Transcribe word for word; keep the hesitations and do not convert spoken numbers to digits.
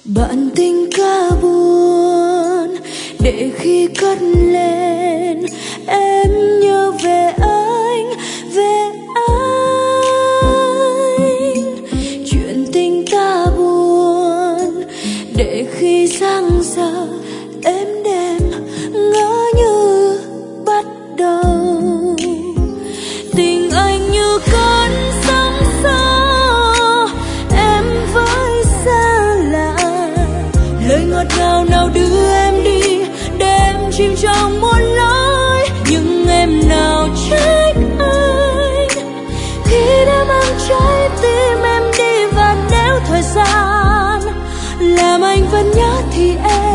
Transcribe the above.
Bạn tình ca buồn để khi cất lên em nhớ về anh, về anh. Chuyện tình ta buồn để khi sáng giờ em đêm ngỡ như bắt đầu. Tình anh như cơn sóng xô, em với xa lạ. Lời ngọt ngào nào đưa em đi để em chìm trong muôn lối. Nhưng em nào trách anh khi đã mang trái tim em đi. Và nếu thời gian làm anh vẫn nhớ thì em